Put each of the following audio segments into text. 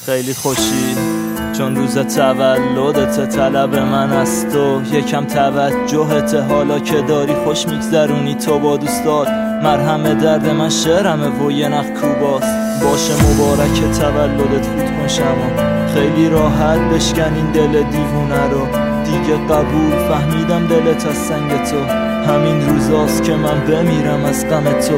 خیلی خوشی چون روز تولدت، طلب من از تو یکم توجهت. حالا که داری خوش میگذرونی تو با دوستات، مرهم درد من شعرمه و یه نخ کوباست. باشه مبارک تولدت، فوت کن شما، خیلی راحت بشکن این دل دیوونه رو. دیگه قبول فهمیدم دلت از سنگ تو، همین روزاست که من بمیرم از غم تو.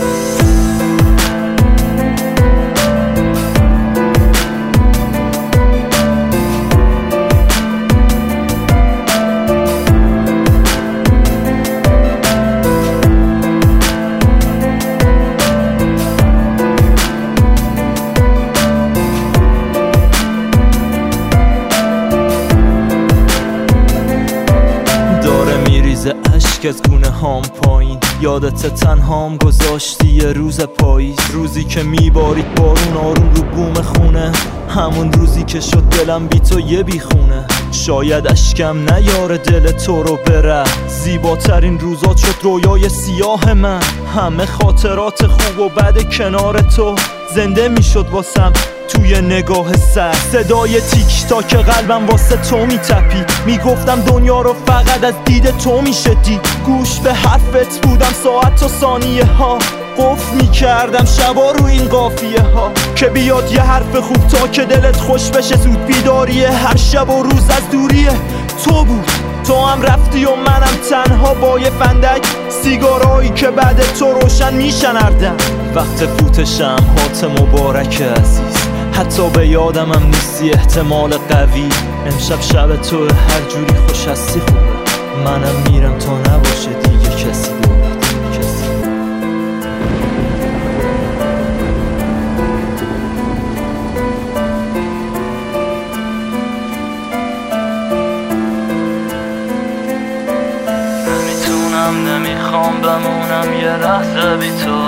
اشک از گونه هام پایین، یادت تنهام گذاشتی یه روز پاییز. روزی که میبارید بارون آروم رو بوم خونه، همون روزی که شد دلم بی تو یه بیخونه. شاید اشکم نیاره دل تو رو بره، زیباترین روزات شد رویای سیاه من. همه خاطرات خوب و بد کنار تو زنده میشد واسم توی نگاه سر. صدای تیک تاک قلبم واسه تو میتپید، میگفتم دنیا رو فقط از دید تو میشه دید. گوش به حرفت بودم ساعت و ثانیه ها، قفل میکردم شبا رو این قافیه ها. که بیاد یه حرف خوب تا که دلت خوش بشه، زود بیداریه هر شب و روز از دوریه تو بود. تو هم رفتی و منم تنها با یه فندک سیگارایی که بعد تو روشن میشنردم. وقت فوتشم هات مبارک عزیز، حتی به یادم هم نیستی احتمال قوی. امشب شب تو هر جوری خوش هستی خوبه، منم میرم تا نباشه دیگه کسی دورت، کسی. نمیتونم نمیخوام بمونم یه لحظه بی تو،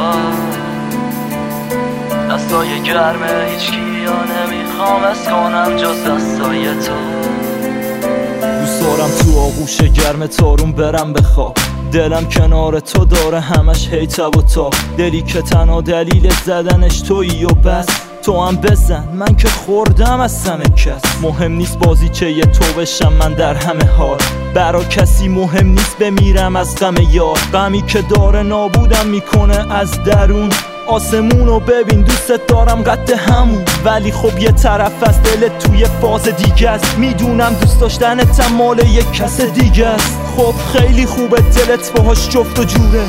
دستای گرمه هیچکی یا نمیخوام از کنم جز دستای تو. دوست دارم تو آغوش گرم تارون برم بخواب، دلم کنار تو داره همش هی تب و تاب. دلی که تنها دلیل زدنش تویی و بس، تو هم بزن من که خوردم از سم کس. مهم نیست بازی چه یه تو بشم من در همه حال، برا کسی مهم نیست بمیرم از غم یار. غمی که داره نابودم میکنه از درون، آسمونو ببین دوست دارم قد همون. ولی خب یه طرف از دلت توی فاز دیگه است، میدونم دوست داشتنت مال یک کس دیگه است. خب خیلی خوبه دلت باهاش جفت و جوره،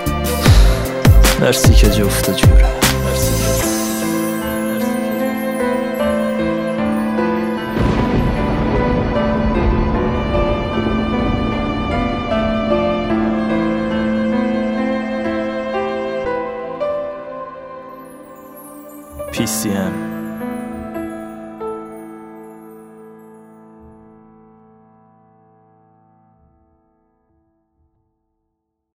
مرسی که جفت و جوره. PCM